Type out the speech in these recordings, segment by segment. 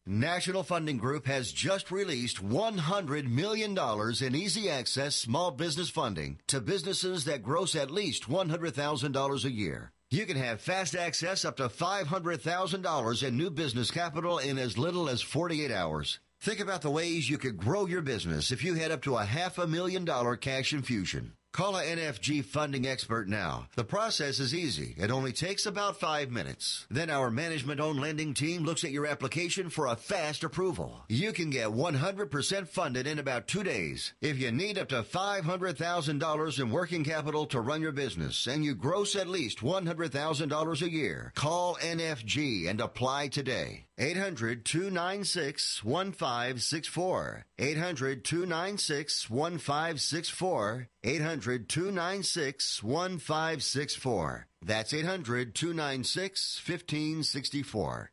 National Funding Group has just released $100 million in easy access small business funding to businesses that gross at least $100,000 a year. You can have fast access up to $500,000 in new business capital in as little as 48 hours. Think about the ways you could grow your business if you had up to a $500,000 cash infusion. Call a NFG funding expert now. The process is easy. It only takes about 5 minutes. Then our management-owned lending team looks at your application for a fast approval. You can get 100% funded in about 2 days. If you need up to $500,000 in working capital to run your business and you gross at least $100,000 a year, call NFG and apply today. 800-296-1564. 800-296-1564. 800-296-1564. That's 800-296-1564.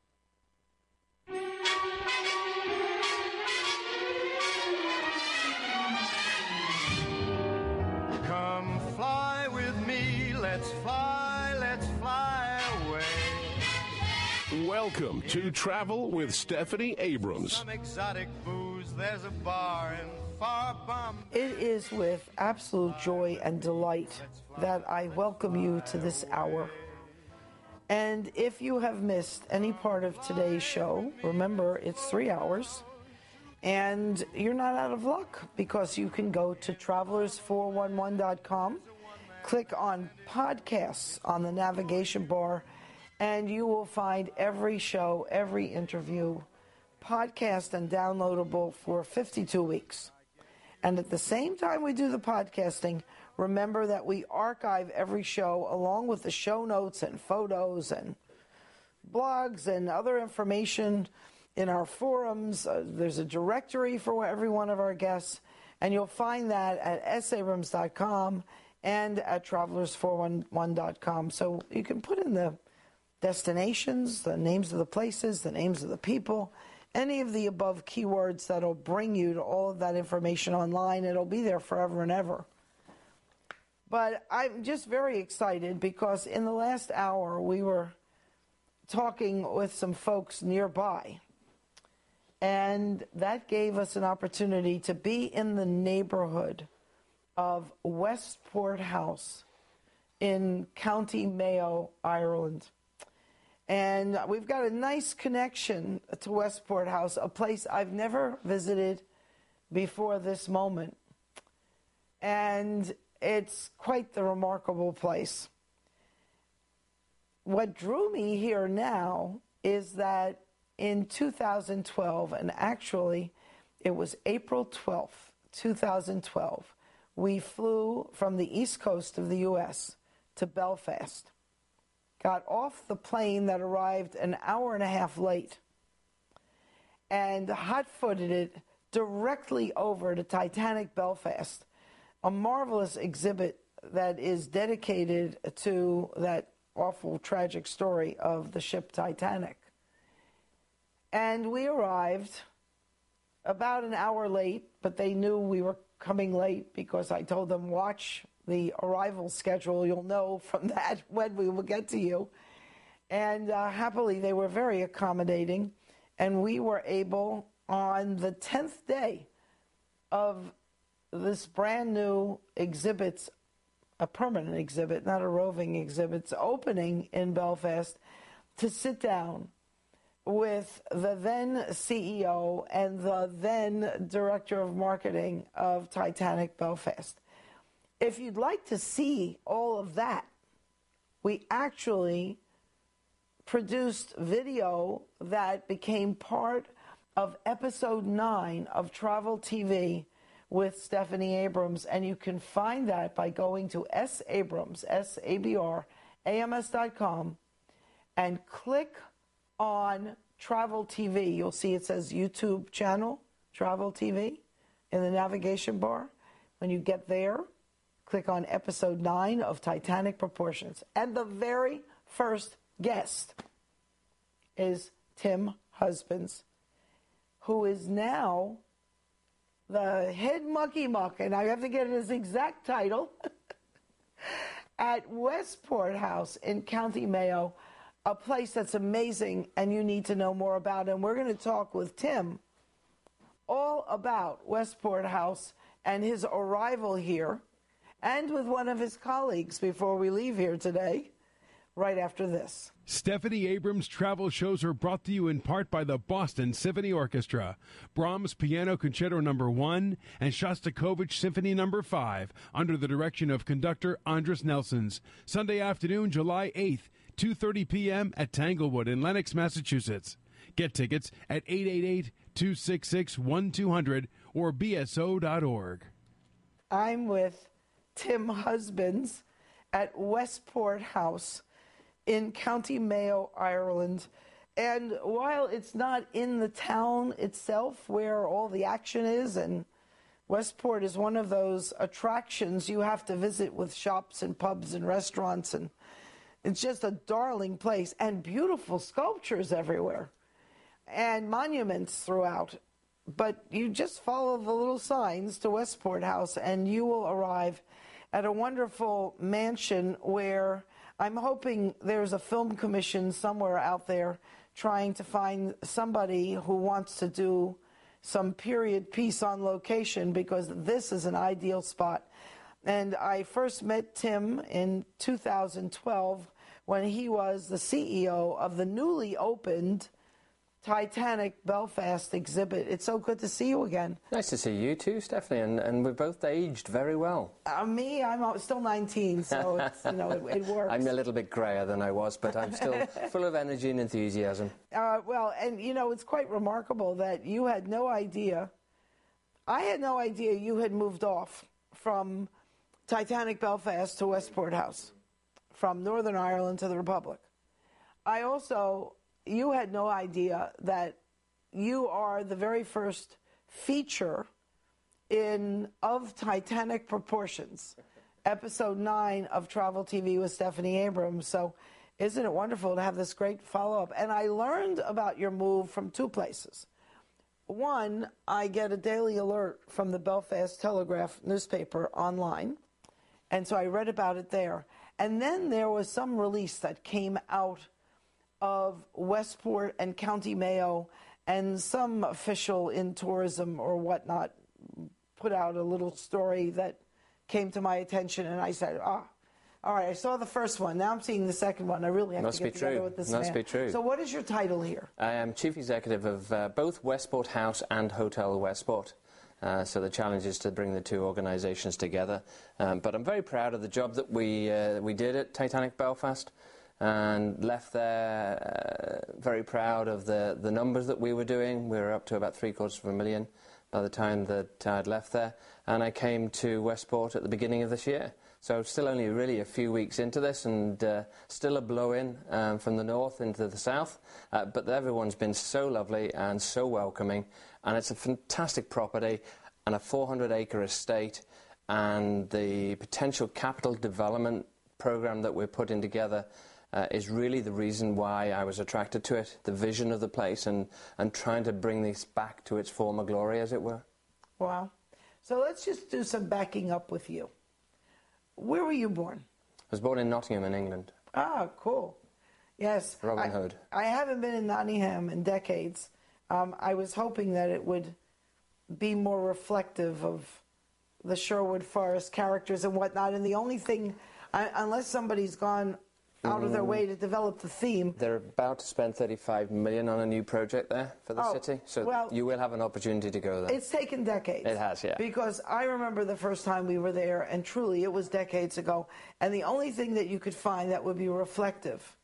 Come fly with me, let's fly away. Welcome to Travel with Stephanie Abrams. Some exotic booze, there's a bar in far bum. It is with absolute joy and delight that I welcome you to this hour. And if you have missed any part of today's show, remember it's 3 hours. And you're not out of luck because you can go to travelers411.com, click on podcasts on the navigation bar, and you will find every show, every interview, podcast and downloadable for 52 weeks. And at the same time we do the podcasting, remember that we archive every show along with the show notes and photos and blogs and other information in our forums. There's a directory for every one of our guests, and you'll find that at sabrams.com and at travelers411.com. So you can put in the destinations, the names of the places, the names of the people, any of the above keywords that'll bring you to all of that information online. It'll be there forever and ever. But I'm just very excited because in the last hour we were talking with some folks nearby. And that gave us an opportunity to be in the neighborhood of Westport House in County Mayo, Ireland. And we've got a nice connection to Westport House, a place I've never visited before this moment. And it's quite the remarkable place. What drew me here now is that in 2012, and actually it was April 12th, 2012, we flew from the East Coast of the U.S. to Belfast, got off the plane that arrived an hour and a half late, and hot-footed it directly over to Titanic Belfast, a marvelous exhibit that is dedicated to that awful, tragic story of the ship Titanic. And we arrived about an hour late, but they knew we were coming late because I told them, watch the arrival schedule. You'll know from that when we will get to you. And happily, they were very accommodating. And we were able, on the 10th day of this brand new exhibit's, a permanent exhibit, not a roving exhibit's opening in Belfast, to sit down with the then CEO and the then Director of Marketing of Titanic Belfast. If you'd like to see all of that, we actually produced video that became part of episode 9 of Travel TV with Stephanie Abrams, and you can find that by going to sabrams, SABRAMS.com, and click on Travel TV. You'll see it says YouTube channel, Travel TV, in the navigation bar. When you get there, click on episode 9 of Titanic Proportions. And the very first guest is Tim Husbands, who is now the head mucky muck, and I have to get his exact title, at Westport House in County Mayo. a place that's amazing and you need to know more about. And we're going to talk with Tim all about Westport House and his arrival here, and with one of his colleagues before we leave here today, right after this. Stephanie Abrams travel shows are brought to you in part by the Boston Symphony Orchestra, Brahms Piano Concerto No. 1 and Shostakovich Symphony No. 5 under the direction of conductor Andras Nelsons. Sunday afternoon, July 8th, 2:30 p.m. at Tanglewood in Lenox, Massachusetts. Get tickets at 888-266-1200 or bso.org. I'm with Tim Husbands at Westport House in County Mayo, Ireland. And while it's not in the town itself where all the action is, and Westport is one of those attractions you have to visit with shops and pubs and restaurants, and it's just a darling place, and beautiful sculptures everywhere and monuments throughout. But you just follow the little signs to Westport House and you will arrive at a wonderful mansion where I'm hoping there's a film commission somewhere out there trying to find somebody who wants to do some period piece on location, because this is an ideal spot. And I first met Tim in 2012 when he was the CEO of the newly opened Titanic Belfast exhibit. It's so good to see you again. Nice to see you too, Stephanie, and we're both aged very well. Me, I'm still 19, so it's, it works. I'm a little bit grayer than I was, but I'm still full of energy and enthusiasm. Well, and it's quite remarkable that you had no idea. I had no idea you had moved off from Titanic Belfast to Westport House, from Northern Ireland to the Republic. You had no idea that you are the very first feature of Titanic proportions, episode 9 of Travel TV with Stephanie Abrams. So isn't it wonderful to have this great follow-up? And I learned about your move from two places. One, I get a daily alert from the Belfast Telegraph newspaper online, and so I read about it there. And then there was some release that came out of Westport and County Mayo, and some official in tourism or whatnot put out a little story that came to my attention, and I said, all right, I saw the first one. Now I'm seeing the second one. I really have to get together with this man. Must be true. So what is your title here? I am Chief Executive of both Westport House and Hotel Westport. So the challenge is to bring the two organisations together. But I'm very proud of the job that we did at Titanic Belfast, and left there very proud of the numbers that we were doing. We were up to about 750,000 by the time that I'd left there. And I came to Westport at the beginning of this year. So still only really a few weeks into this, and still a blow-in from the north into the south. But everyone's been so lovely and so welcoming. And it's a fantastic property and a 400-acre estate. And the potential capital development program that we're putting together is really the reason why I was attracted to it, the vision of the place, and trying to bring this back to its former glory, as it were. Wow. So let's just do some backing up with you. Where were you born? I was born in Nottingham in England. Ah, cool. Yes. Robin Hood. I haven't been in Nottingham in decades. I was hoping that it would be more reflective of the Sherwood Forest characters and whatnot, and the only thing, unless somebody's gone out of their way to develop the theme. They're about to spend $35 million on a new project there for the city, so you will have an opportunity to go there. It's taken decades. It has, yeah. Because I remember the first time we were there, and truly it was decades ago, and the only thing that you could find that would be reflective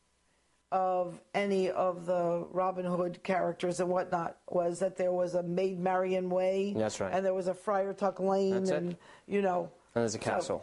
of any of the Robin Hood characters and whatnot was that there was a Maid Marian Way. That's right. And there was a Friar Tuck Lane. That's and, it. And there's a castle.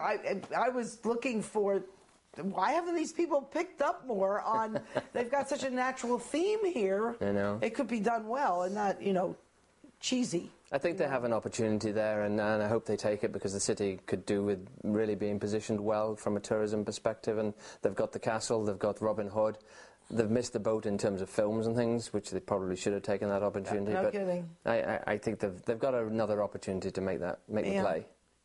I was looking for... Why haven't these people picked up more on... They've got such a natural theme here. I know. It could be done well and not, cheesy. I think they have an opportunity there, and I hope they take it, because the city could do with really being positioned well from a tourism perspective. And they've got the castle, they've got Robin Hood. They've missed the boat in terms of films and things, which they probably should have taken that opportunity. No kidding. I think they've got another opportunity to make the play.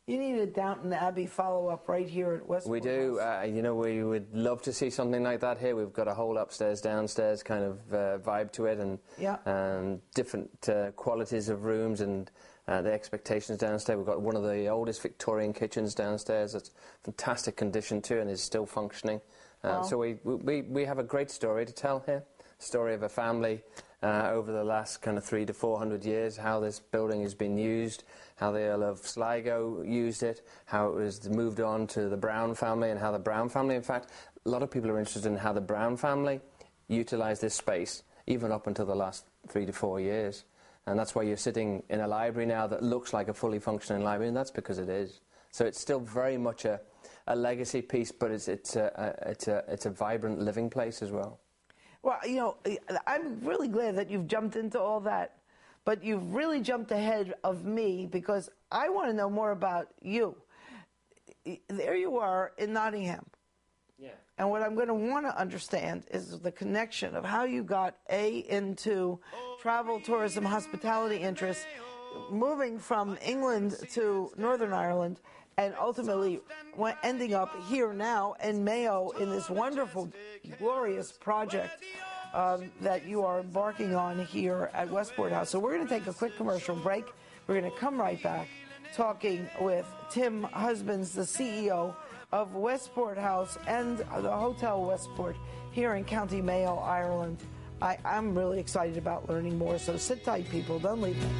You need a Downton Abbey follow-up right here at Westport. We do. We would love to see something like that here. We've got a whole upstairs, downstairs kind of vibe to it, and different qualities of rooms and the expectations downstairs. We've got one of the oldest Victorian kitchens downstairs. It's fantastic condition too, and is still functioning. So we have a great story to tell here. Story of a family over the last kind of 300 to 400 years, how this building has been used, how the Earl of Sligo used it, how it was moved on to the Brown family, and how the Brown family, in fact, a lot of people are interested in how the Brown family utilised this space, even up until the last 3 to 4 years. And that's why you're sitting in a library now that looks like a fully functioning library, and that's because it is. So it's still very much a legacy piece, but it's a vibrant living place as well. Well, I'm really glad that you've jumped into all that, but you've really jumped ahead of me because I want to know more about you. There you are in Nottingham. Yeah. And what I'm going to want to understand is the connection of how you got into travel, tourism, hospitality interests, moving from England to Northern Ireland, and ultimately ending up here now in Mayo in this wonderful, glorious project that you are embarking on here at Westport House. So we're going to take a quick commercial break. We're going to come right back talking with Tim Husbands, the CEO of Westport House and the Hotel Westport here in County Mayo, Ireland. I'm really excited about learning more, so sit tight, people. Don't leave me.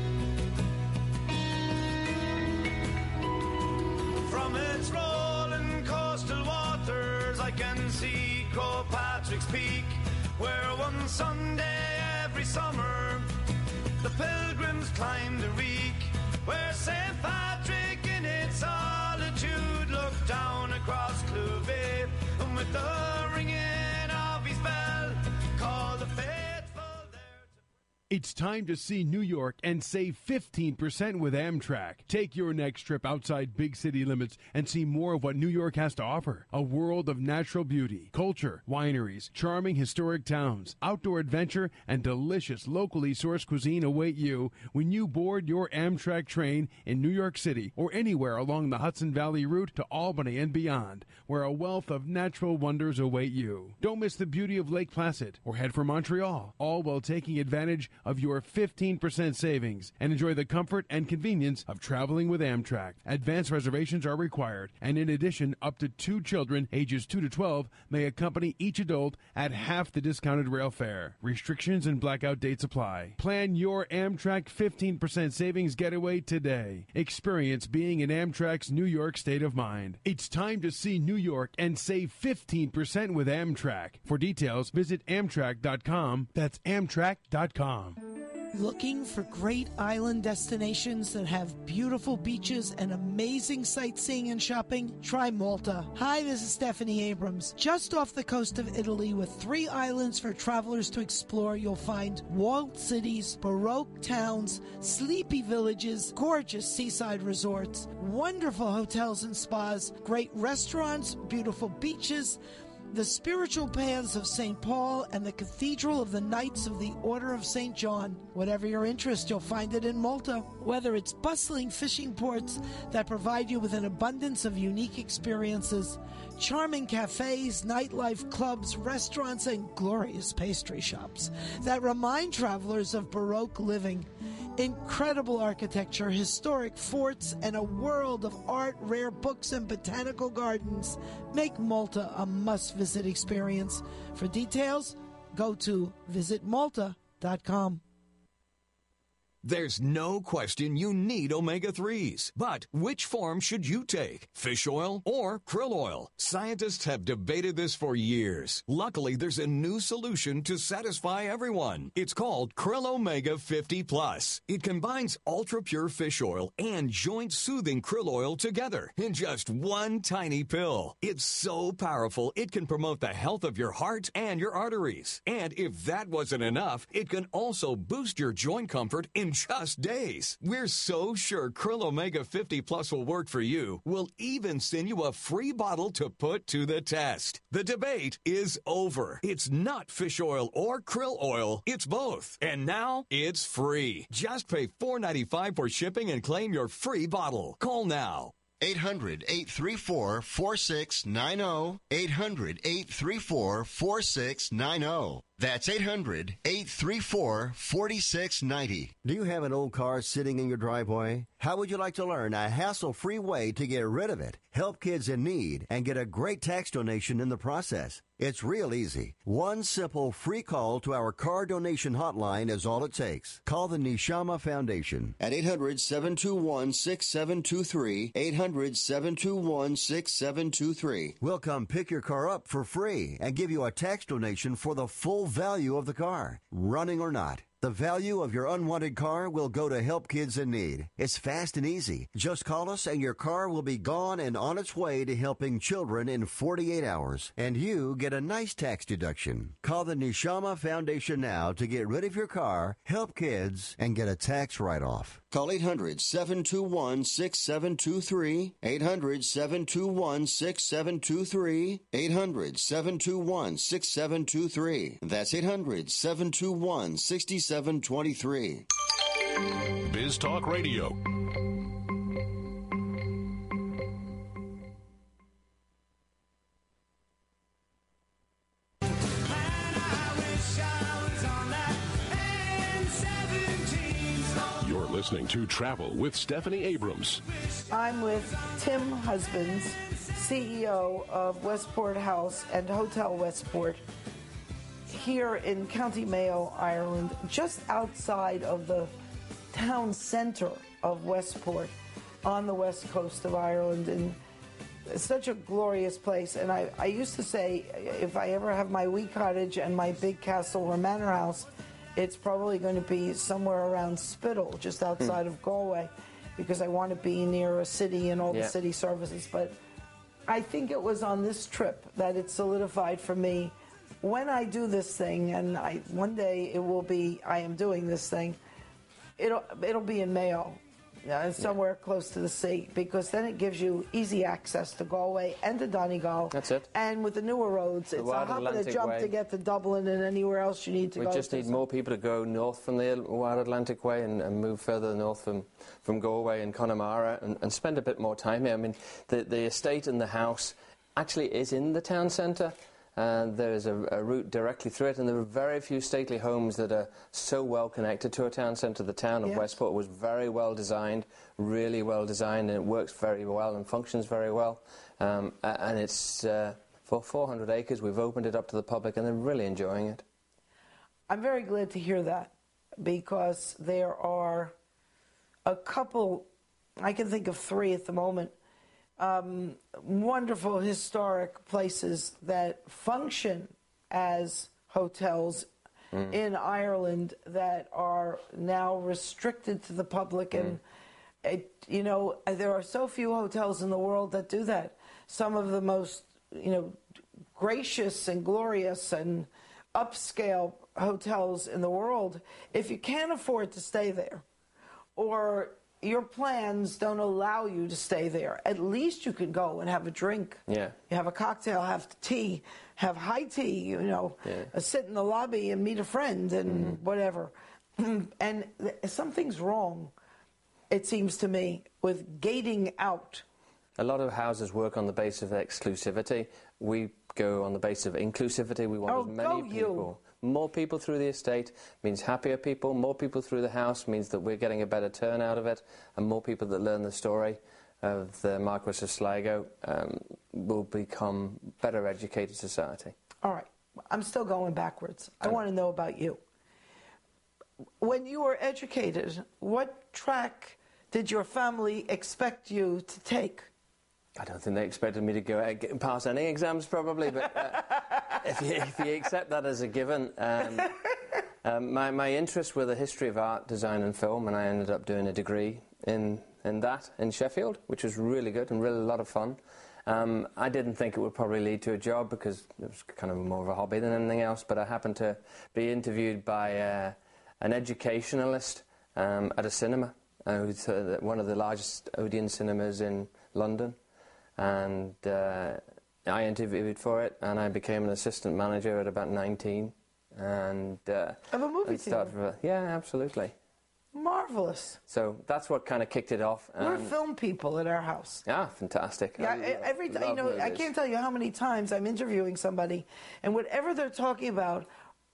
From its rolling coastal waters, I can see Croagh Patrick's Peak, where one Sunday every summer the pilgrims climb the reek, where St. Patrick in its solitude looked down across Clough, and with the ringing of his bell called the faithful there. It's time to see New York and save 15% with Amtrak. Take your next trip outside big city limits and see more of what New York has to offer. A world of natural beauty, culture, wineries, charming historic towns, outdoor adventure, and delicious locally sourced cuisine await you when you board your Amtrak train in New York City or anywhere along the Hudson Valley route to Albany and beyond, where a wealth of natural wonders await you. Don't miss the beauty of Lake Placid or head for Montreal, all while taking advantage of your 15% savings and enjoy the comfort and convenience of traveling with Amtrak. Advance reservations are required, and in addition, up to 2 children ages 2 to 12 may accompany each adult at half the discounted rail fare. Restrictions and blackout dates apply. Plan your Amtrak 15% savings getaway today. Experience being in Amtrak's New York state of mind. It's time to see New York and save 15% with Amtrak. For details, visit Amtrak.com. That's Amtrak.com. Looking for great island destinations that have beautiful beaches and amazing sightseeing and shopping? Try Malta. Hi, this is Stephanie Abrams. Just off the coast of Italy with 3 islands for travelers to explore, you'll find walled cities, Baroque towns, sleepy villages, gorgeous seaside resorts, wonderful hotels and spas, great restaurants, beautiful beaches, the spiritual paths of St. Paul, and the Cathedral of the Knights of the Order of St. John. Whatever your interest, you'll find it in Malta. Whether it's bustling fishing ports that provide you with an abundance of unique experiences, charming cafes, nightlife clubs, restaurants, and glorious pastry shops that remind travelers of Baroque living, incredible architecture, historic forts, and a world of art, rare books, and botanical gardens make Malta a must-visit experience. For details, go to visitmalta.com. There's no question you need omega-3s. But which form should you take? Fish oil or krill oil? Scientists have debated this for years. Luckily, there's a new solution to satisfy everyone. It's called Krill Omega 50 Plus. It combines ultra-pure fish oil and joint-soothing krill oil together in just one tiny pill. It's so powerful, it can promote the health of your heart and your arteries. And if that wasn't enough, it can also boost your joint comfort in just days. We're so sure Krill Omega 50 Plus will work for you. We'll even send you a free bottle to put to the test. The debate is over. It's not fish oil or krill oil. It's both. And now it's free. Just pay $4.95 for shipping and claim your free bottle. Call now. 800-834-4690. 800-834-4690. That's 800-834-4690. Do you have an old car sitting in your driveway? How would you like to learn a hassle-free way to get rid of it, help kids in need, and get a great tax donation in the process? It's real easy. One simple free call to our car donation hotline is all it takes. Call the Neshama Foundation at 800-721-6723, 800-721-6723. We'll come pick your car up for free and give you a tax donation for the full value of the car, running or not. The value of your unwanted car will go to help kids in need. It's fast and easy. Just call us and your car will be gone and on its way to helping children in 48 hours. And you get a nice tax deduction. Call the Neshama Foundation now to get rid of your car, help kids, and get a tax write-off. Call 800-721-6723, 800-721-6723, 800-721-6723. That's 800-721-6723. Biz Talk Radio. You're listening to Travel with Stephanie Abrams. I'm with Tim Husbands, CEO of Westport House and Hotel Westport, here in County Mayo, Ireland, just outside of the town center of Westport on the west coast of Ireland. And it's such a glorious place. And I used to say, if I ever have my wee cottage and my big castle or manor house, it's probably going to be somewhere around Spittle, just outside of Galway, because I want to be near a city and all the city services. But I think it was on this trip that it solidified for me, when I do this thing, and one day it will be, I am doing this thing, it'll be in Mayo, somewhere close to the sea, because then it gives you easy access to Galway and to Donegal. That's it. And with the newer roads, it's a hop and a jump to get to Dublin and anywhere else you need to go. We just need more people to go north from the Wild Atlantic Way and move further north from Galway and Connemara and spend a bit more time here. I mean, the estate and the house actually is in the town centre. There is a route directly through it, and there are very few stately homes that are so well connected to a town centre. The town of Westport was very well designed, really well designed, and it works very well and functions very well. And it's for 400 acres. We've opened it up to the public, and they're really enjoying it. I'm very glad to hear that, because there are a couple, I can think of 3 at the moment, wonderful historic places that function as hotels in Ireland that are now restricted to the public. And, there are so few hotels in the world that do that. Some of the most, gracious and glorious and upscale hotels in the world, if you can't afford to stay there, or your plans don't allow you to stay there, at least you can go and have a drink. Yeah. You have a cocktail, have tea, have high tea, sit in the lobby and meet a friend and whatever. And something's wrong, it seems to me, with gating out. A lot of houses work on the basis of exclusivity. We go on the basis of inclusivity. We want as many people. More people through the estate means happier people. More people through the house means that we're getting a better turnout of it, and more people that learn the story of the Marquis of Sligo will become better educated society. All right. I'm still going backwards. I want to know about you. When you were educated, what track did your family expect you to take? I don't think they expected me to go pass any exams, probably, but if you accept that as a given. My interests were the history of art, design and film, and I ended up doing a degree in that in Sheffield, which was really good and really a lot of fun. I didn't think it would probably lead to a job because it was kind of more of a hobby than anything else, but I happened to be interviewed by an educationalist at a cinema, one of the largest Odeon cinemas in London. And I interviewed for it, and I became an assistant manager at about 19. And of a movie theater? Yeah, absolutely. Marvelous. So that's what kind of kicked it off. We're film people at our house. Yeah, fantastic. Yeah, every time, I can't tell you how many times I'm interviewing somebody, and whatever they're talking about,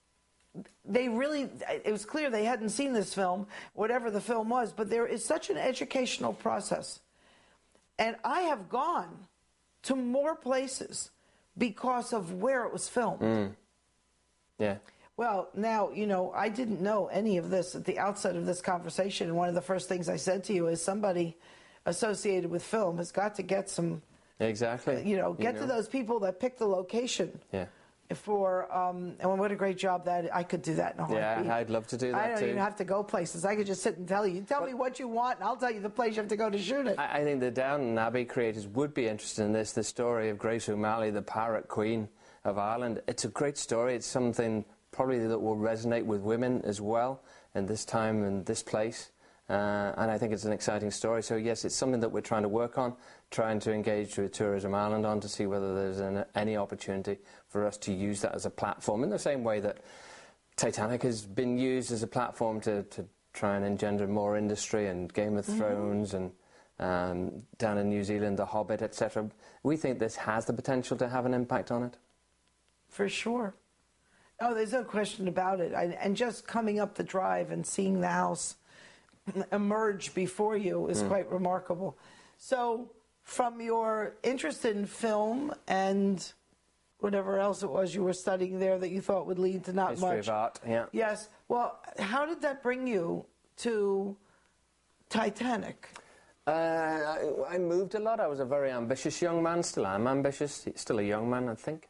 it was clear they hadn't seen this film, whatever the film was, but there is such an educational process. And I have gone to more places because of where it was filmed. Yeah. Well, now, I didn't know any of this at the outset of this conversation, and one of the first things I said to you is somebody associated with film has got to get some... Exactly. Get to those people that pick the location. Yeah. And what a great job that I could do that in a heartbeat. Yeah, I'd love to do that too. I don't even have to go places. I could just sit and tell you. Tell me what you want, and I'll tell you the place you have to go to shoot it. I think the Downton Abbey creators would be interested in this. The story of Grace O'Malley, the Pirate Queen of Ireland. It's a great story. It's something probably that will resonate with women as well in this time and this place. And I think it's an exciting story. So yes, it's something that we're trying to work on, trying to engage with Tourism Ireland on to see whether there's any opportunity for us to use that as a platform in the same way that Titanic has been used as a platform to try and engender more industry, and Game of Thrones and down in New Zealand, The Hobbit, etc. We think this has the potential to have an impact on it. For sure. Oh, there's no question about it. And just coming up the drive and seeing the house emerge before you is quite remarkable. So, from your interest in film and whatever else it was you were studying there that you thought would lead to not much. History of art, yeah. Yes. Well, how did that bring you to Titanic? I moved a lot. I was a very ambitious young man. Still am ambitious. Still a young man, I think.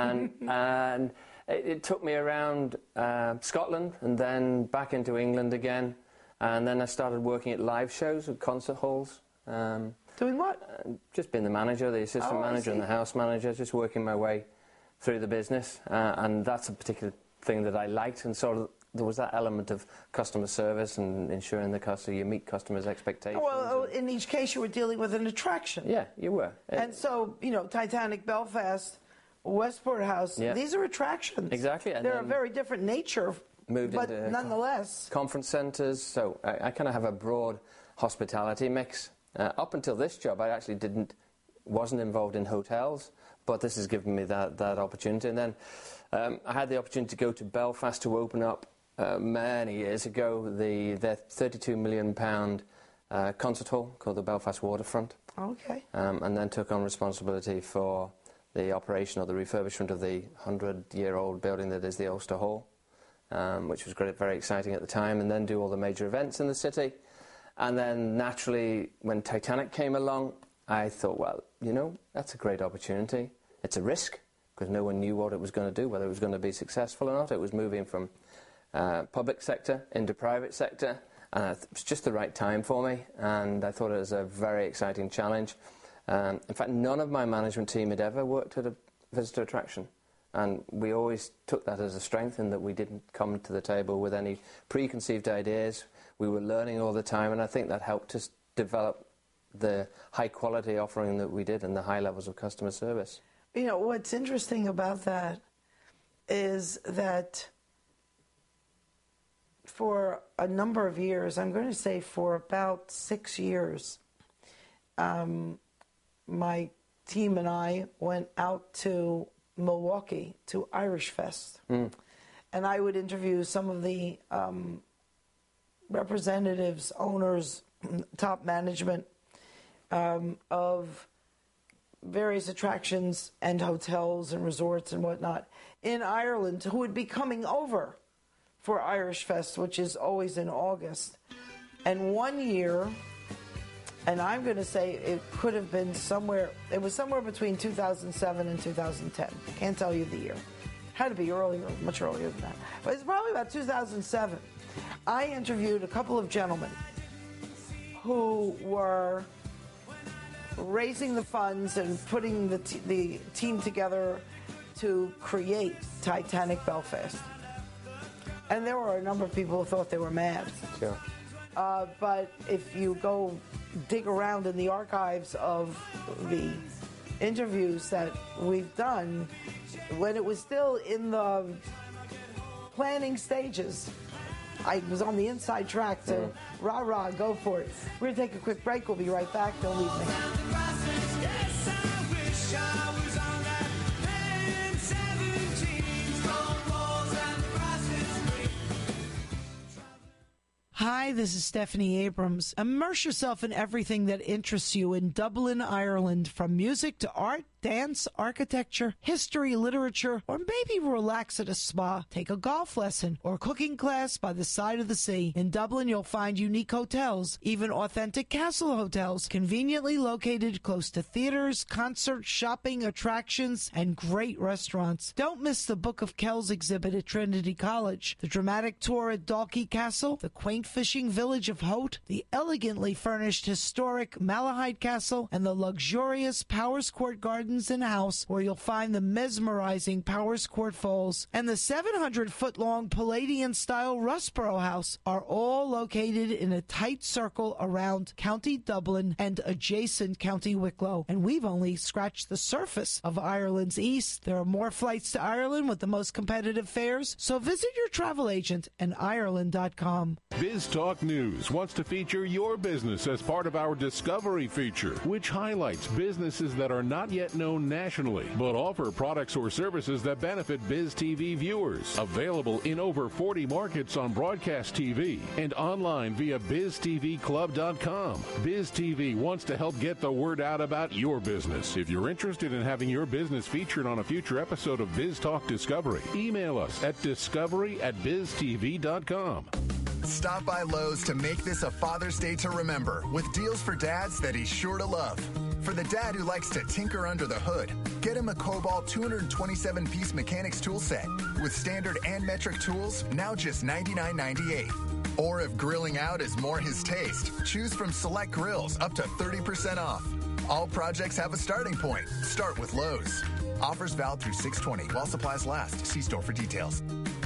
And it took me around Scotland and then back into England again. And then I started working at live shows at concert halls. Doing what? Just being the manager, the assistant manager and the house manager, just working my way through the business. And that's a particular thing that I liked. And sort of there was that element of customer service and ensuring you meet customers' expectations. Well, in each case you were dealing with an attraction. Yeah, you were. And so, Titanic, Belfast, Westport House, these are attractions. Exactly. And they're a very different nature. But nonetheless. Conference centres, so I kind of have a broad hospitality mix. Up until this job, I actually wasn't involved in hotels, but this has given me that opportunity. And then I had the opportunity to go to Belfast to open up many years ago their £32 million concert hall called the Belfast Waterfront. Okay. And then took on responsibility for the operation or the refurbishment of the 100-year-old building that is the Ulster Hall. Which was very exciting at the time, and then do all the major events in the city. And then naturally, when Titanic came along, I thought, well, that's a great opportunity. It's a risk, because no one knew what it was going to do, whether it was going to be successful or not. It was moving from public sector into private sector, and it was just the right time for me, and I thought it was a very exciting challenge. In fact, none of my management team had ever worked at a visitor attraction. And we always took that as a strength in that we didn't come to the table with any preconceived ideas. We were learning all the time, and I think that helped us develop the high-quality offering that we did and the high levels of customer service. What's interesting about that is that for a number of years, I'm going to say for about 6 years, my team and I went out to Milwaukee to Irish Fest, and I would interview some of the representatives, owners, top management of various attractions and hotels and resorts and whatnot in Ireland who would be coming over for Irish Fest, which is always in August. And one year, and I'm going to say it could have been it was somewhere between 2007 and 2010. Can't tell you the year. Had to be earlier, much earlier than that. But it's probably about 2007. I interviewed a couple of gentlemen who were raising the funds and putting the team together to create Titanic Belfast. And there were a number of people who thought they were mad. Sure. But if you go dig around in the archives of the interviews that we've done, when it was still in the planning stages, I was on the inside track to rah-rah, go for it. We're going to take a quick break. We'll be right back. Don't leave me. Hi, this is Stephanie Abrams. Immerse yourself in everything that interests you in Dublin, Ireland, from music to art, dance, architecture, history, literature, or maybe relax at a spa, take a golf lesson, or cooking class by the side of the sea. In Dublin, you'll find unique hotels, even authentic castle hotels, conveniently located close to theaters, concerts, shopping, attractions, and great restaurants. Don't miss the Book of Kells exhibit at Trinity College, the dramatic tour at Dalkey Castle, the quaint fishing village of Hote, the elegantly furnished historic Malahide Castle, and the luxurious Powers Court Gardens and House, where you'll find the mesmerizing Powers Court Falls, and the 700-foot-long Palladian-style Rusborough House are all located in a tight circle around County Dublin and adjacent County Wicklow. And we've only scratched the surface of Ireland's east. There are more flights to Ireland with the most competitive fares, so visit your travel agent and Ireland.com. Biz Talk News wants to feature your business as part of our Discovery feature, which highlights businesses that are not yet known nationally, but offer products or services that benefit Biz TV viewers. Available in over 40 markets on broadcast TV and online via biztvclub.com. Biz TV wants to help get the word out about your business. If you're interested in having your business featured on a future episode of Biz Talk Discovery, email us at discovery@biztv.com. Stop by Lowe's to make this a Father's Day to remember with deals for dads that he's sure to love. For the dad who likes to tinker under the hood, get him a Cobalt 227-piece mechanics tool set with standard and metric tools, now just $99.98. Or if grilling out is more his taste, choose from select grills up to 30% off. All projects have a starting point. Start with Lowe's. Offers valid through 6/20 while supplies last. See store for details.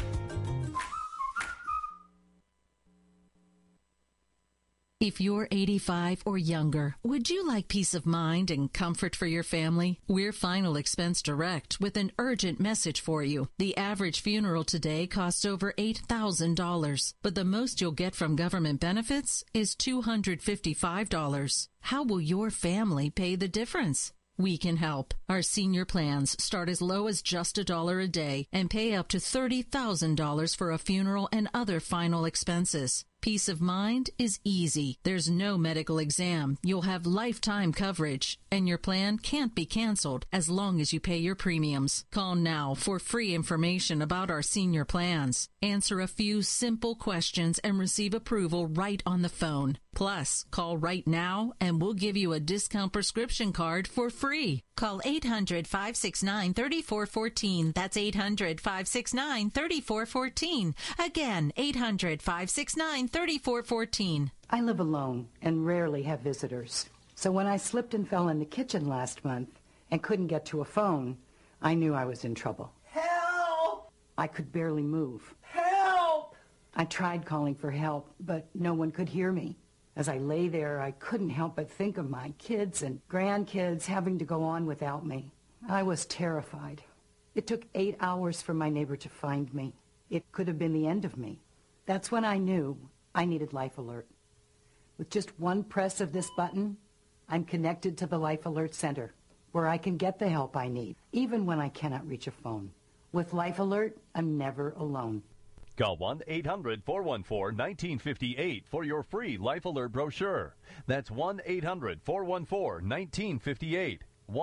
If you're 85 or younger, would you like peace of mind and comfort for your family? We're Final Expense Direct with an urgent message for you. The average funeral today costs over $8,000, but the most you'll get from government benefits is $255. How will your family pay the difference? We can help. Our senior plans start as low as just $1 a day and pay up to $30,000 for a funeral and other final expenses. Peace of mind is easy. There's no medical exam. You'll have lifetime coverage, and your plan can't be canceled as long as you pay your premiums. Call now for free information about our senior plans. Answer a few simple questions and receive approval right on the phone. Plus, call right now and we'll give you a discount prescription card for free. Call 800-569-3414. That's 800-569-3414. Again, 800-569-3414. I live alone and rarely have visitors. So when I slipped and fell in the kitchen last month and couldn't get to a phone, I knew I was in trouble. Help! I could barely move. Help! I tried calling for help, but no one could hear me. As I lay there, I couldn't help but think of my kids and grandkids having to go on without me. I was terrified. It took 8 hours for my neighbor to find me. It could have been the end of me. That's when I knew I needed Life Alert. With just one press of this button, I'm connected to the Life Alert Center, where I can get the help I need, even when I cannot reach a phone. With Life Alert, I'm never alone. Call 1-800-414-1958 for your free Life Alert brochure. That's 1-800-414-1958.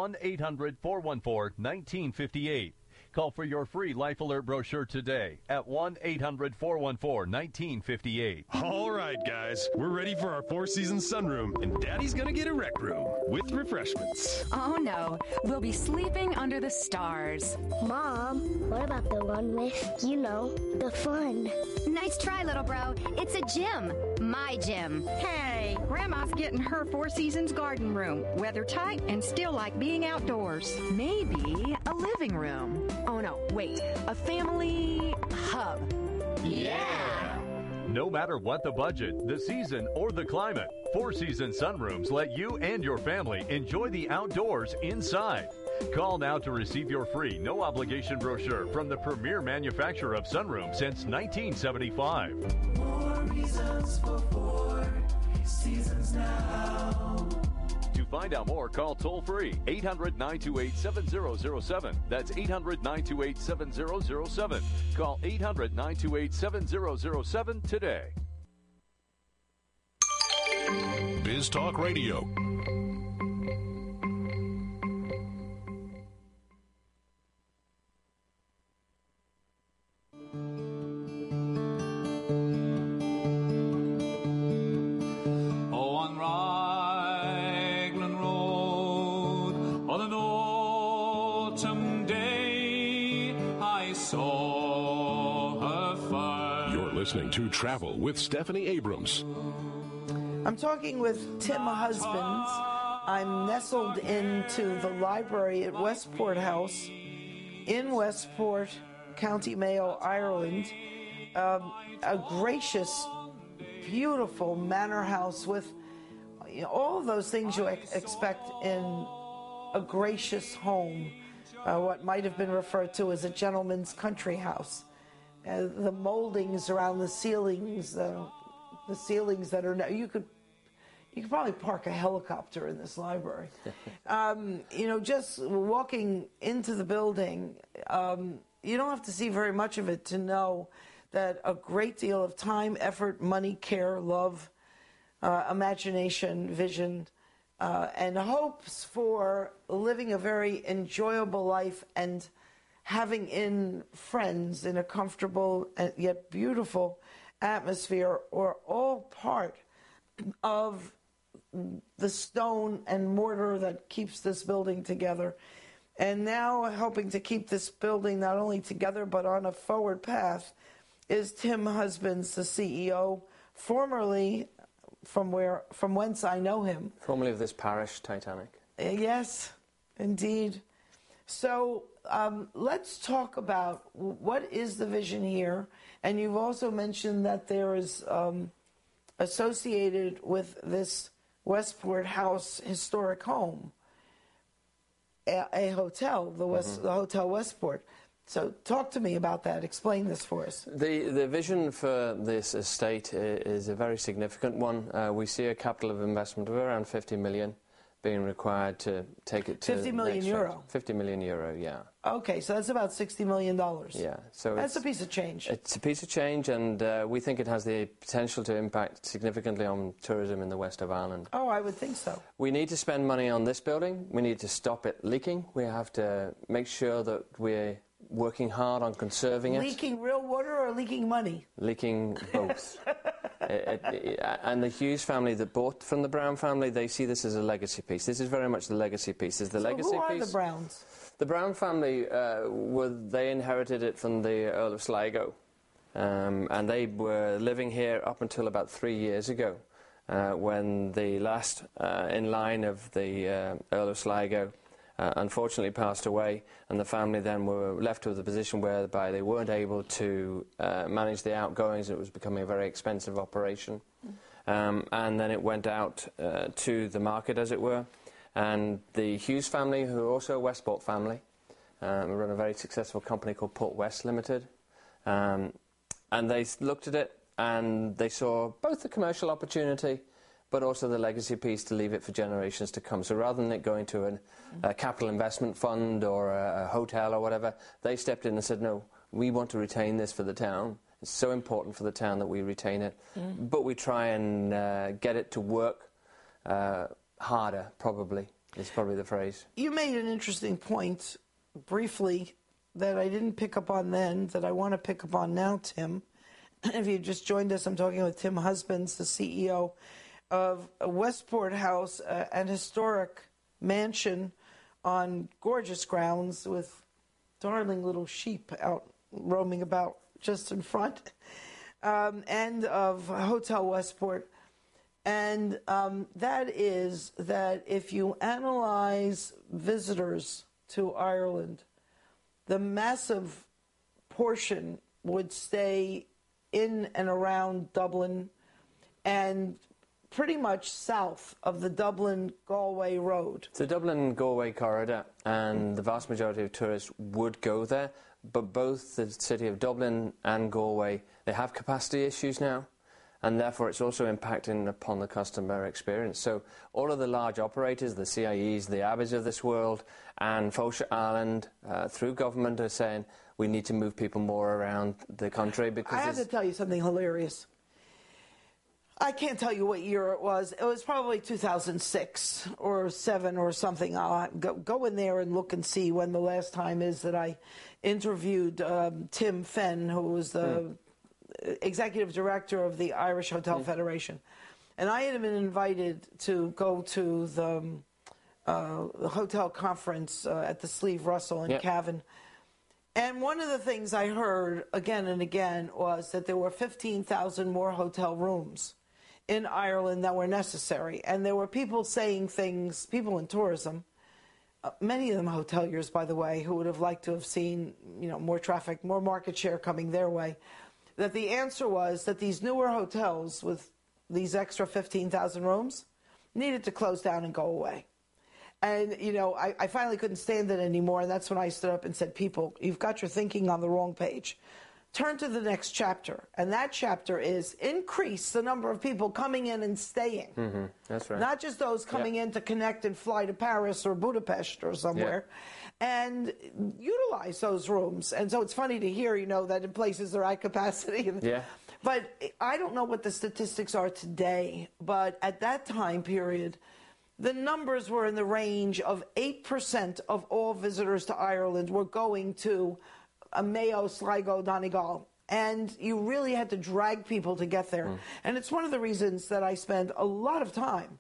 1-800-414-1958. Call for your free Life Alert brochure today at 1-800-414-1958. All right, guys, we're ready for our Four Seasons sunroom, and Daddy's gonna get a rec room with refreshments. Oh no, we'll be sleeping under the stars. Mom, what about the one with, the fun? Nice try, little bro. It's a gym. My gym. Hey, Grandma's getting her Four Seasons garden room. Weather tight and still like being outdoors. Maybe a living room. Oh no, wait, a family hub. Yeah! No matter what the budget, the season, or the climate, Four Seasons sunrooms let you and your family enjoy the outdoors inside. Call now to receive your free, no-obligation brochure from the premier manufacturer of sunrooms since 1975. find out more, call toll-free 800-928-7007. That's 800-928-7007. Call 800-928-7007 today. Biz Talk Radio. Listening to Travel with Stephanie Abrams. I'm talking with Tim Husbands. I'm nestled into the library at Westport House in Westport, County Mayo, Ireland. A gracious, beautiful manor house with all of those things you expect in a gracious home, what might have been referred to as a gentleman's country house. The moldings around the ceilings, the ceilings that are you could probably park a helicopter in this library. Just walking into the building, you don't have to see very much of it to know that a great deal of time, effort, money, care, love, imagination, vision, and hopes for living a very enjoyable life and having in friends in a comfortable and yet beautiful atmosphere are all part of the stone and mortar that keeps this building together. And now helping to keep this building not only together but on a forward path is Tim Husbands, the CEO, formerly from whence I know him. Formerly of this parish, Titanic. Yes, indeed. So let's talk about what is the vision here. And you've also mentioned that there is associated with this Westport House historic home, a hotel, the Hotel Westport. So talk to me about that. Explain this for us. The vision for this estate is a very significant one. We see a capital of investment of around 50 million being required to take it to 50 million euro. 50 million euro, yeah. Okay, so that's about $60 million. Yeah, so that's a piece of change. It's a piece of change, and we think it has the potential to impact significantly on tourism in the west of Ireland. Oh, I would think so. We need to spend money on this building. We need to stop it leaking. We have to make sure that we're working hard on conserving it. Leaking real water or leaking money? Leaking both. And the Hughes family that bought from the Brown family, they see this as a legacy piece. This is very much the legacy piece. Who are the Browns? The Brown family, they inherited it from the Earl of Sligo. And they were living here up until about 3 years ago, when the last in line of the Earl of Sligo unfortunately passed away, and the family then were left with a position whereby they weren't able to manage the outgoings. It was becoming a very expensive operation. And then it went out to the market, as it were. And the Hughes family, who are also a Westport family, run a very successful company called Port West Limited. And they looked at it, and they saw both the commercial opportunity but also the legacy piece to leave it for generations to come. So rather than it going to a capital investment fund or a hotel or whatever, they stepped in and said, no, we want to retain this for the town. It's so important for the town that we retain it. But we try and get it to work harder, probably, is probably the phrase. You made an interesting point, briefly, that I didn't pick up on then, that I want to pick up on now, Tim. If you just joined us, I'm talking with Tim Husbands, the CEO of Westport House, an historic mansion on gorgeous grounds with darling little sheep out roaming about just in front, and of Hotel Westport. And that is that if you analyze visitors to Ireland, the massive portion would stay in and around Dublin and pretty much south of the Dublin-Galway road. It's the Dublin-Galway corridor, and the vast majority of tourists would go there, but both the city of Dublin and Galway, they have capacity issues now, and therefore it's also impacting upon the customer experience. So all of the large operators, the CIEs, the Abbeys of this world, and Fosha Island, through government, are saying we need to move people more around the country. Because I have to tell you something hilarious. I can't tell you what year it was. It was probably 2006 or 7 or something. I'll go in there and look and see when the last time is that I interviewed Tim Fenn, who was the executive director of the Irish Hotel Federation. And I had been invited to go to the hotel conference at the Sleeve Russell in Cavan. And one of the things I heard again and again was that there were 15,000 more hotel rooms in Ireland that were necessary. And there were people saying things, people in tourism, many of them hoteliers, by the way, who would have liked to have seen, more traffic, more market share coming their way, that the answer was that these newer hotels with these extra 15,000 rooms needed to close down and go away. And, I finally couldn't stand it anymore, and that's when I stood up and said, people, you've got your thinking on the wrong page. Turn to the next chapter, and that chapter is increase the number of people coming in and staying. Mm-hmm. That's right. Not just those coming in to connect and fly to Paris or Budapest or somewhere, and utilize those rooms. And so it's funny to hear, that in places they're at capacity. But I don't know what the statistics are today, but at that time period, the numbers were in the range of 8% of all visitors to Ireland were going to Mayo, Sligo, Donegal. And you really had to drag people to get there. And it's one of the reasons that I spend a lot of time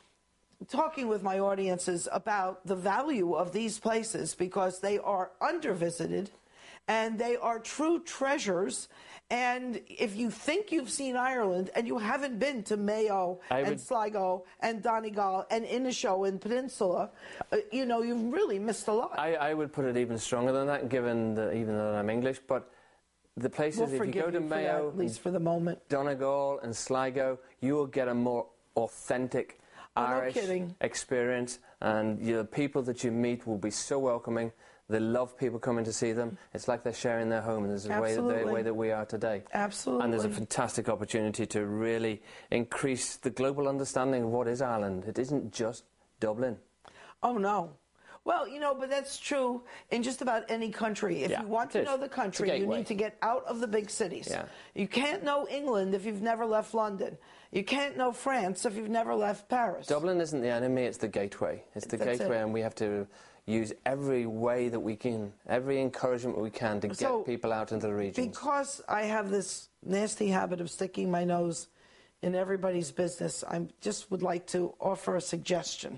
talking with my audiences about the value of these places, because they are undervisited and they are true treasures. And if you think you've seen Ireland and you haven't been to Mayo and Sligo and Donegal and Inishowen and Peninsula, you've really missed a lot. I would put it even stronger than that, given that even though I'm English, but the places, if you go to Mayo, at least for the moment, Donegal and Sligo, you will get a more authentic Irish experience, and the people that you meet will be so welcoming. They love people coming to see them. It's like they're sharing their home, and there's a way that we are today. Absolutely. And there's a fantastic opportunity to really increase the global understanding of what is Ireland. It isn't just Dublin. Oh, no. Well, but that's true in just about any country. If you want to know the country, you need to get out of the big cities. You can't know England if you've never left London. You can't know France if you've never left Paris. Dublin isn't the enemy, it's the gateway. It's the gateway, and we have to use every way that we can, every encouragement we can to get people out into the regions. Because I have this nasty habit of sticking my nose in everybody's business, I just would like to offer a suggestion.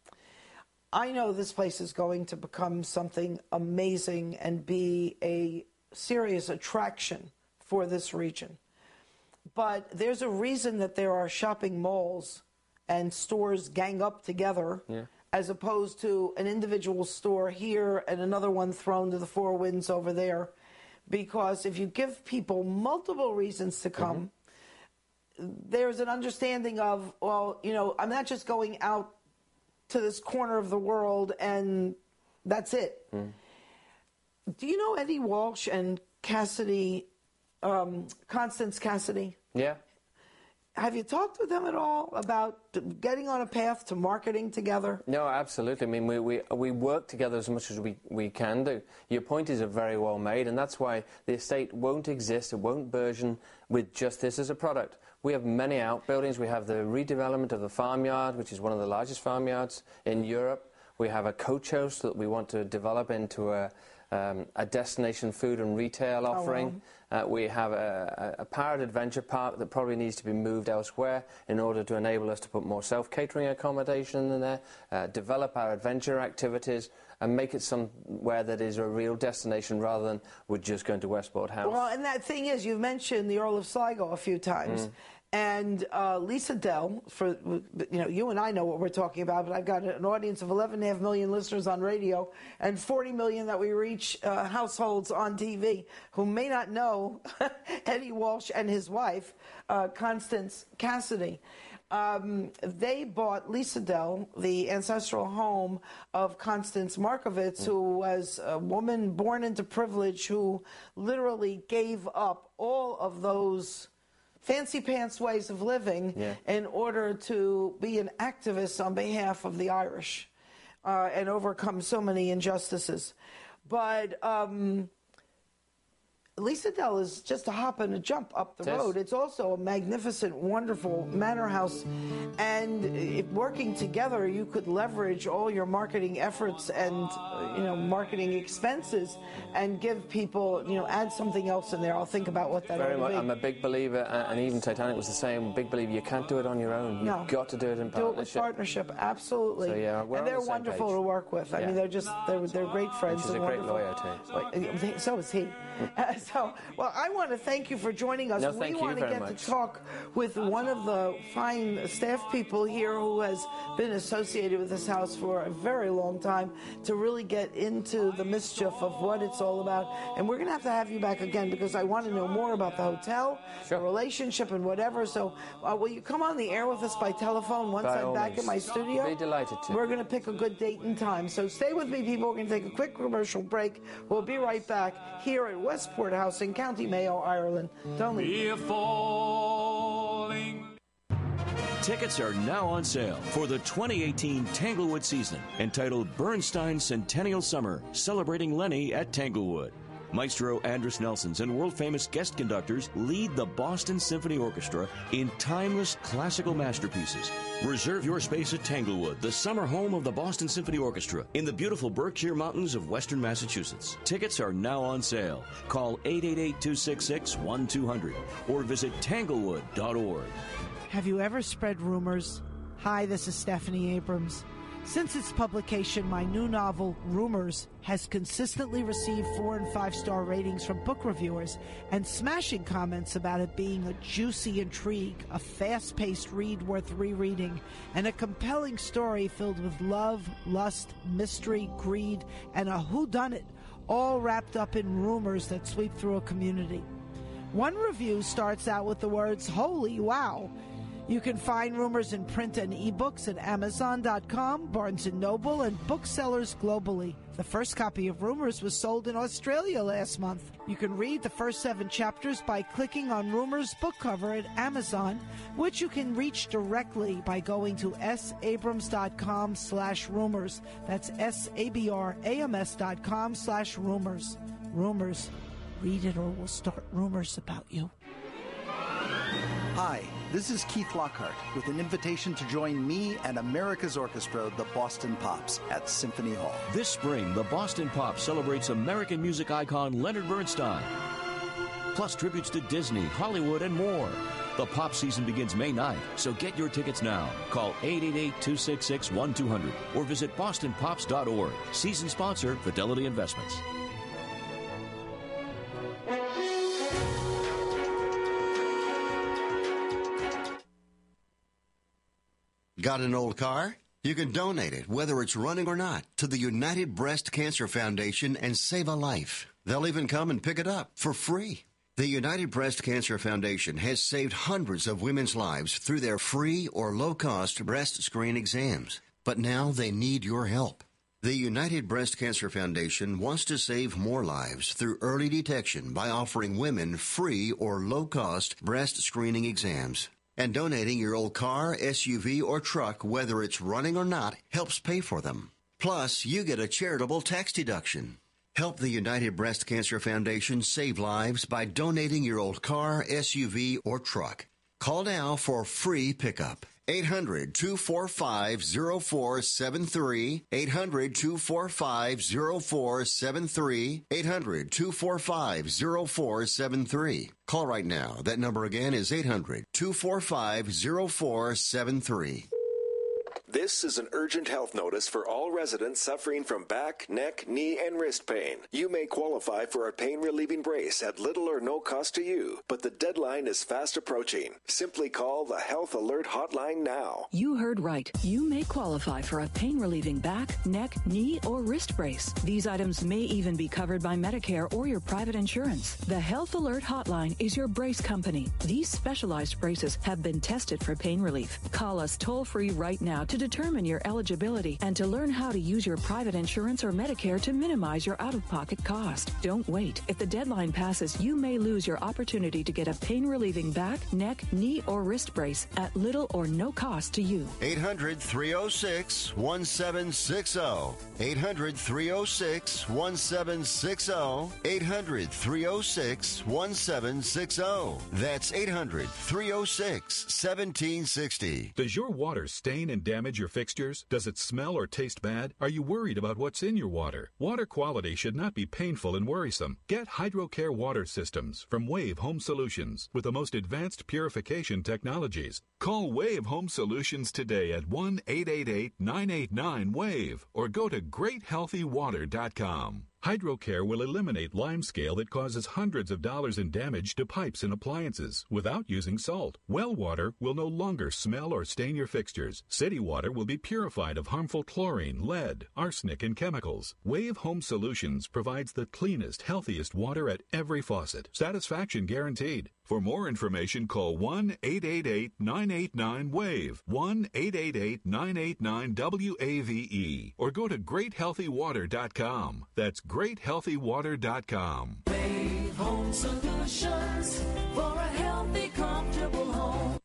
I know this place is going to become something amazing and be a serious attraction for this region. But there's a reason that there are shopping malls and stores gang up together, as opposed to an individual store here and another one thrown to the four winds over there. Because if you give people multiple reasons to come, there's an understanding of, well, I'm not just going out to this corner of the world and that's it. Do you know Eddie Walsh and Cassidy, Constance Cassidy? Yeah. Have you talked with them at all about getting on a path to marketing together? No, absolutely. I mean, we work together as much as we can do. Your point is very well made, and that's why the estate won't exist, it won't burgeon with just this as a product. We have many outbuildings. We have the redevelopment of the farmyard, which is one of the largest farmyards in Europe. We have a coach house that we want to develop into a destination food and retail offering. We have a Parrot Adventure Park that probably needs to be moved elsewhere in order to enable us to put more self-catering accommodation in there, develop our adventure activities, and make it somewhere that is a real destination rather than we're just going to Westport House. Well, and that thing is, you've mentioned the Earl of Sligo a few times. And Lisa Dell, you and I know what we're talking about, but I've got an audience of 11.5 million listeners on radio and 40 million that we reach households on TV who may not know Eddie Walsh and his wife, Constance Cassidy. They bought Lisa Dell, the ancestral home of Constance Markovitz, who was a woman born into privilege who literally gave up all of those fancy pants ways of living in order to be an activist on behalf of the Irish and overcome so many injustices. But Lisa Dell is just a hop and a jump up the road. It's also a magnificent, wonderful manor house. And working together, you could leverage all your marketing efforts and, marketing expenses and give people, add something else in there. I'll think about what that ought to be. I'm a big believer, and even Titanic was the same, big believer. You can't do it on your own. You've got to do it in partnership. Do it with partnership, absolutely. So, yeah, and they're wonderful to work with. I mean, they're great friends. She's a great lawyer, too. So is he. I want to thank you for joining us. We want to get to talk with one of the fine staff people here who has been associated with this house for a very long time to really get into the mischief of what it's all about. And we're going to have you back again because I want to know more about the hotel, the relationship, and whatever. So will you come on the air with us by telephone once I'm back in my studio? I'd be delighted to. We're going to pick a good date and time. So stay with me, people. We're going to take a quick commercial break. We'll be right back here at Westport House in County Mayo, Ireland. Don't leave. Tickets are now on sale for the 2018 Tanglewood season, entitled Bernstein Centennial Summer, celebrating Lenny at Tanglewood. Maestro Andris Nelsons and world-famous guest conductors lead the Boston Symphony Orchestra in timeless classical masterpieces. Reserve your space at Tanglewood, the summer home of the Boston Symphony Orchestra in the beautiful Berkshire Mountains of western Massachusetts. Tickets are now on sale. Call 888-266-1200 or visit tanglewood.org. Have you ever spread rumors? Hi, this is Stephanie Abrams. Since its publication, my new novel, Rumors, has consistently received 4- and 5-star ratings from book reviewers and smashing comments about it being a juicy intrigue, a fast-paced read worth rereading, and a compelling story filled with love, lust, mystery, greed, and a whodunit, all wrapped up in rumors that sweep through a community. One review starts out with the words, "Holy wow." You can find Rumors in print and ebooks at Amazon.com, Barnes & Noble, and booksellers globally. The first copy of Rumors was sold in Australia last month. You can read the first 7 chapters by clicking on Rumors book cover at Amazon, which you can reach directly by going to sabrams.com/rumors. That's sabrams.com/rumors. Rumors. Read it or we'll start rumors about you. Hi, this is Keith Lockhart with an invitation to join me and America's Orchestra, the Boston Pops, at Symphony Hall. This spring, the Boston Pops celebrates American music icon Leonard Bernstein, plus tributes to Disney, Hollywood, and more. The pop season begins May 9th, so get your tickets now. Call 888-266-1200 or visit bostonpops.org. Season sponsor, Fidelity Investments. Got an old car? You can donate it, whether it's running or not, to the United Breast Cancer Foundation and save a life. They'll even come and pick it up for free. The United Breast Cancer Foundation has saved hundreds of women's lives through their free or low-cost breast screen exams. But now they need your help. The United Breast Cancer Foundation wants to save more lives through early detection by offering women free or low-cost breast screening exams. And donating your old car, SUV, or truck, whether it's running or not, helps pay for them. Plus, you get a charitable tax deduction. Help the United Breast Cancer Foundation save lives by donating your old car, SUV, or truck. Call now for free pickup. 800-245-0473, 800-245-0473, 800-245-0473. Call right now. That number again is 800-245-0473. This is an urgent health notice for all residents suffering from back, neck, knee, and wrist pain. You may qualify for a pain-relieving brace at little or no cost to you, but the deadline is fast approaching. Simply call the Health Alert Hotline now. You heard right. You may qualify for a pain-relieving back, neck, knee, or wrist brace. These items may even be covered by Medicare or your private insurance. The Health Alert Hotline is your brace company. These specialized braces have been tested for pain relief. Call us toll-free right now to determine your eligibility and to learn how to use your private insurance or Medicare to minimize your out-of-pocket cost. Don't wait. If the deadline passes, you may lose your opportunity to get a pain-relieving back, neck, knee, or wrist brace at little or no cost to you. 800-306-1760. 800-306-1760. 800-306-1760. That's 800-306-1760. Does your water stain and damage your fixtures? Does it smell or taste bad? Are you worried about what's in your water? Water quality should not be painful and worrisome. Get HydroCare water systems from Wave Home Solutions with the most advanced purification technologies. Call Wave Home Solutions today at 1-888-989-WAVE or go to GreatHealthyWater.com. HydroCare will eliminate limescale that causes hundreds of dollars in damage to pipes and appliances without using salt. Well water will no longer smell or stain your fixtures. City water will be purified of harmful chlorine, lead, arsenic, and chemicals. Wave Home Solutions provides the cleanest, healthiest water at every faucet. Satisfaction guaranteed. For more information, call 1-888-989-WAVE, 1-888-989-WAVE, or go to GreatHealthyWater.com. That's GreatHealthyWater.com. Wave Home Solutions for a healthy, comfortable home.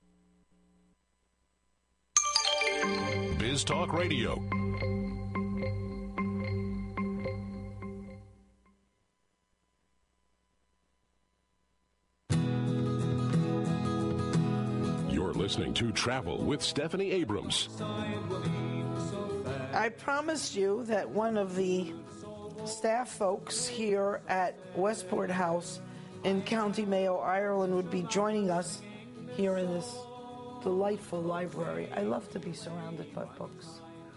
Biz Talk Radio. Listening to Travel with Stephanie Abrams. I promised you that one of the staff folks here at Westport House in County Mayo, Ireland, would be joining us here in this delightful library. I love to be surrounded by books.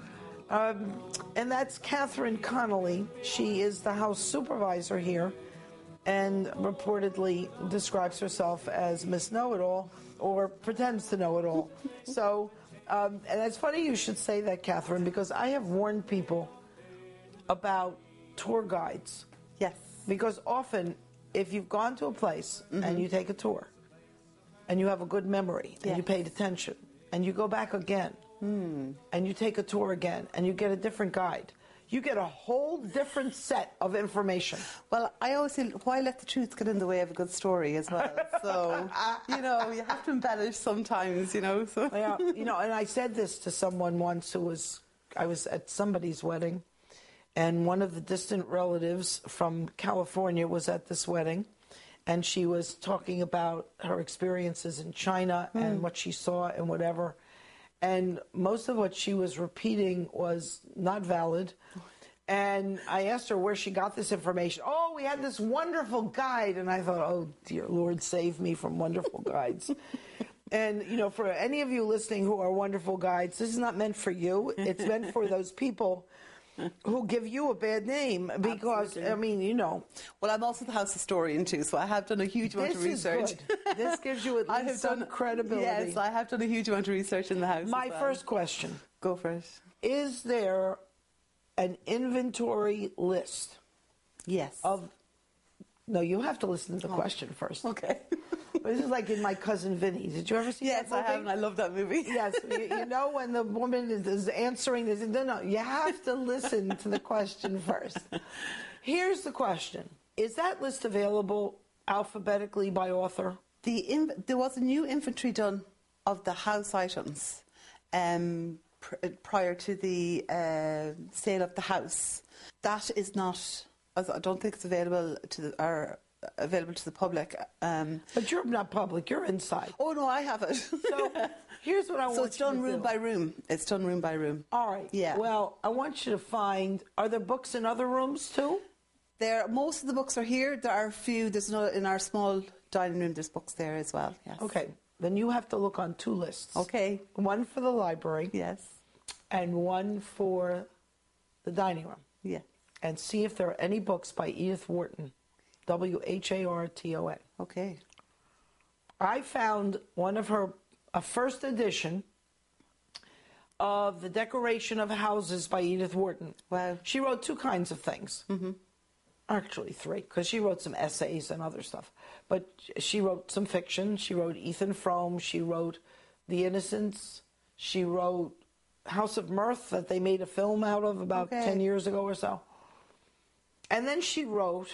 And that's Catherine Connolly. She is the house supervisor here and reportedly describes herself as Miss Know-It-All, or pretends to know it all. So, and it's funny you should say that, Catherine, because I have warned people about tour guides. Yes. Because often, if you've gone to a place and you take a tour, and you have a good memory, and you paid attention, and you go back again, and you take a tour again, and you get a different guide, you get a whole different set of information. Well, I always say, why let the truth get in the way of a good story as well? So, you have to embellish sometimes, So. Yeah, and I said this to someone once I was at somebody's wedding, and one of the distant relatives from California was at this wedding, and she was talking about her experiences in China and what she saw and whatever. And most of what she was repeating was not valid. And I asked her where she got this information. Oh, we had this wonderful guide. And I thought, oh, dear Lord, save me from wonderful guides. And, for any of you listening who are wonderful guides, this is not meant for you. It's meant for those people who give you a bad name because, Absolutely. Well, I'm also the house historian too, so I have done a huge amount of research. This gives you at least some credibility. Yes, I have done a huge amount of research in the house. My first question. Go for it. Is there an inventory list? Yes. No, you have to listen to the question first. Okay. This is like in My Cousin Vinny. Did you ever see that movie? Yes, I have, and I love that movie. Yes. You know when the woman is answering this? No, you have to listen to the question first. Here's the question. Is that list available alphabetically by author? There was a new inventory done of the house items prior to the sale of the house. That is not... I don't think it's available to the public. But you're not public, you're inside. Oh, no, I have it. So here's what I want you to do. So it's done room by room. It's done room by room. All right. Yeah. Well, I want you to find, are there books in other rooms too? Most of the books are here. There are a few. There's in our small dining room, there's books there as well. Yes. Okay. Then you have to look on two lists. Okay. One for the library. Yes. And one for the dining room. Yeah. And see if there are any books by Edith Wharton, Wharton. Okay. I found a first edition of The Decoration of Houses by Edith Wharton. Wow. She wrote two kinds of things. Mm-hmm. Actually three, because she wrote some essays and other stuff. But she wrote some fiction. She wrote Ethan Frome. She wrote The Innocents. She wrote House of Mirth that they made a film out of about 10 years ago or so. And then she wrote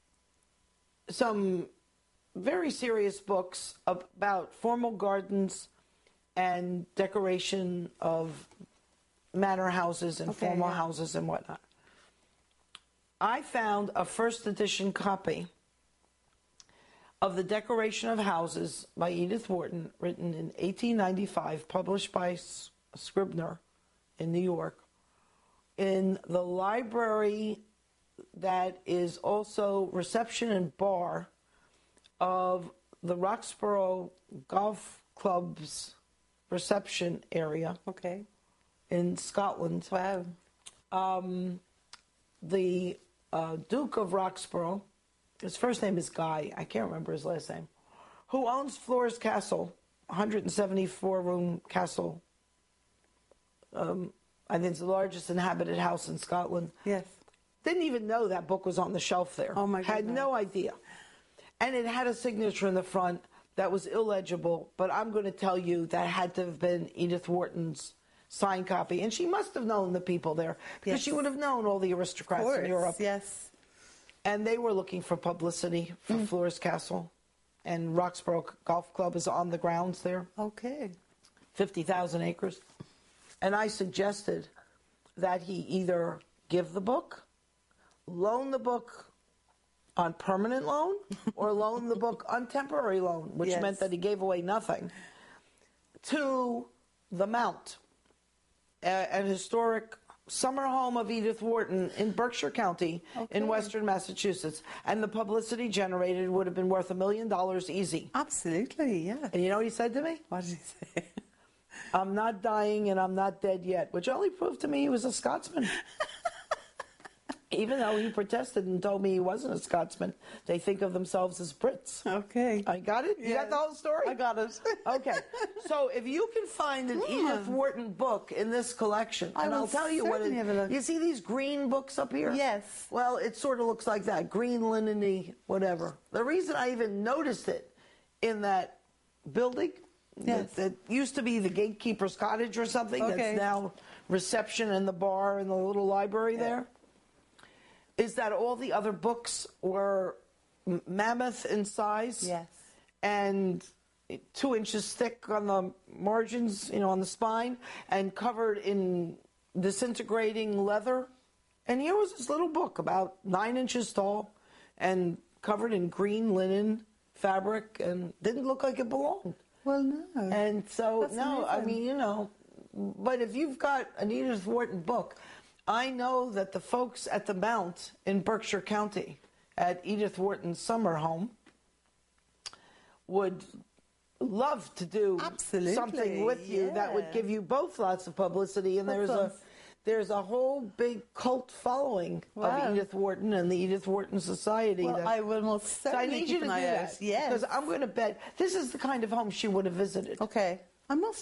some very serious books about formal gardens and decoration of manor houses and formal houses and whatnot. I found a first edition copy of The Decoration of Houses by Edith Wharton, written in 1895, published by Scribner in New York, in the library that is also reception and bar of the Roxborough Golf Club's reception area. Okay. In Scotland. Wow. The Duke of Roxborough, his first name is Guy, I can't remember his last name, who owns Flores Castle, 174-room castle. I think it's the largest inhabited house in Scotland. Yes. Didn't even know that book was on the shelf there. Oh, my goodness. Had no idea. And it had a signature in the front that was illegible, but I'm going to tell you that had to have been Edith Wharton's signed copy. And she must have known the people there, because she would have known all the aristocrats in Europe. Yes. And they were looking for publicity for Flores Castle. And Roxborough Golf Club is on the grounds there. Okay. 50,000 acres. And I suggested that he either give the book, loan the book on permanent loan, or loan the book on temporary loan, which meant that he gave away nothing, to the Mount, an historic summer home of Edith Wharton in Berkshire County in western Massachusetts. And the publicity generated would have been worth $1 million easy. Absolutely, yeah. And you know what he said to me? What did he say? I'm not dying and I'm not dead yet, which only proved to me he was a Scotsman. Even though he protested and told me he wasn't a Scotsman, they think of themselves as Brits. Okay. I got it? You got the whole story? I got it. Okay. So if you can find an Edith Wharton book in this collection, and I'll tell you what it, you see these green books up here? Yes. Well, it sort of looks like that, green linen-y, whatever. The reason I even noticed it in that building, that used to be the gatekeeper's cottage or something, that's now reception and the bar and the little library there, is that all the other books were mammoth in size. Yes. And 2 inches thick on the margins, you know, on the spine, and covered in disintegrating leather. And here was this little book about 9 inches tall and covered in green linen fabric and didn't look like it belonged. Well, no. And so, That's no, amazing. I mean, you know, but if you've got an Edith Wharton book, I know that the folks at the Mount in Berkshire County at Edith Wharton's summer home would love to do something with you that would give you both lots of publicity. And there's a whole big cult following of Edith Wharton and the Edith Wharton Society. Well, I will most certainly so I need you to do that. Yes. Because I'm going to bet this is the kind of home she would have visited. Okay. I must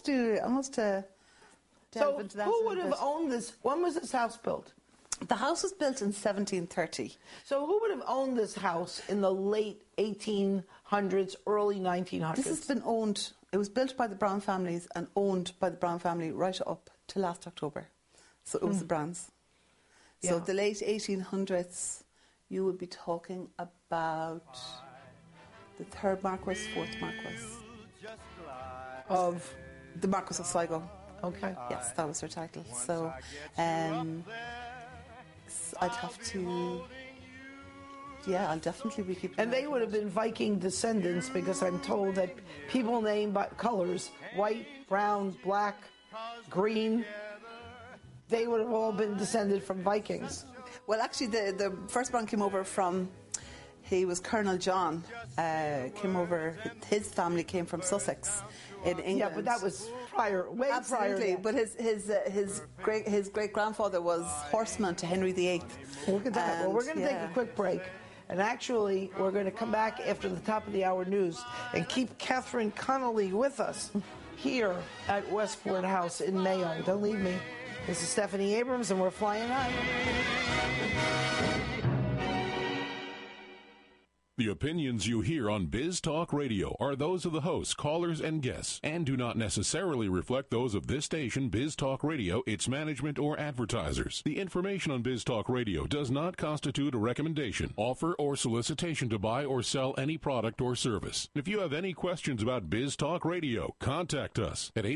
so who would have owned this? When was this house built? The house was built in 1730. So who would have owned this house in the late 1800s, early 1900s? This has been owned. It was built by the Brown families and owned by the Brown family right up to last October. So it was the Browns. So the late 1800s, you would be talking about the 3rd Marquess, 4th Marquess. Of the Marquess of Sligo. Okay. Yes, that was her title. So, I'd have to. Yeah, I'll definitely be keeping. And they would have been Viking descendants, because I'm told that people named by colors, white, brown, black, green, they would have all been descended from Vikings. Well, actually, the first one came over from. He was Colonel John. Came over. His family came from Sussex, in England. Yeah, but that was prior, way Absolutely, prior. But his great grandfather was horseman to Henry VIII. Look at that. Well, we're going to take a quick break. And actually, we're going to come back after the top of the hour news and keep Catherine Connolly with us here at Westport House in Mayo. Don't leave me. This is Stephanie Abrams, and we're flying high. The opinions you hear on Biz Talk Radio are those of the hosts, callers, and guests, and do not necessarily reflect those of this station, Biz Talk Radio, its management, or advertisers. The information on Biz Talk Radio does not constitute a recommendation, offer, or solicitation to buy or sell any product or service. If you have any questions about Biz Talk Radio, contact us at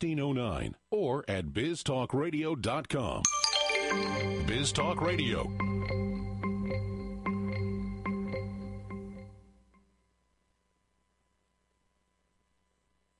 817-274-1609 or at biztalkradio.com. Biz Talk Radio,